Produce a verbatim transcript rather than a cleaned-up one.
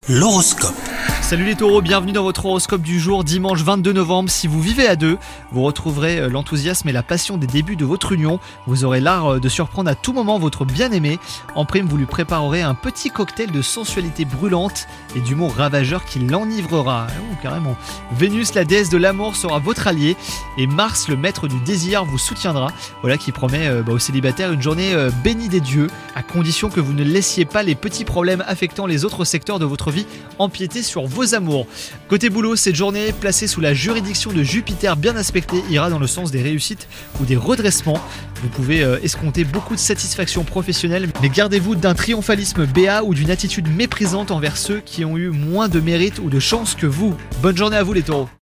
L'horoscope. Salut les taureaux, bienvenue dans votre horoscope du jour, dimanche vingt-deux novembre. Si vous vivez à deux, vous retrouverez l'enthousiasme et la passion des débuts de votre union. Vous aurez l'art de surprendre à tout moment votre bien-aimé. En prime, vous lui préparerez un petit cocktail de sensualité brûlante et d'humour ravageur qui l'enivrera. Oh, carrément. Vénus, la déesse de l'amour, sera votre allié et Mars, le maître du désir, vous soutiendra. Voilà qui promet euh, bah, aux célibataires une journée euh, bénie des dieux, à condition que vous ne laissiez pas les petits problèmes affectant les autres secteurs de votre vie empiéter sur vos amours. Côté boulot, cette journée placée sous la juridiction de Jupiter bien aspectée ira dans le sens des réussites ou des redressements. Vous pouvez euh, escompter beaucoup de satisfaction professionnelle, mais gardez-vous d'un triomphalisme béat ou d'une attitude méprisante envers ceux qui ont eu moins de mérite ou de chance que vous. Bonne journée à vous les taureaux.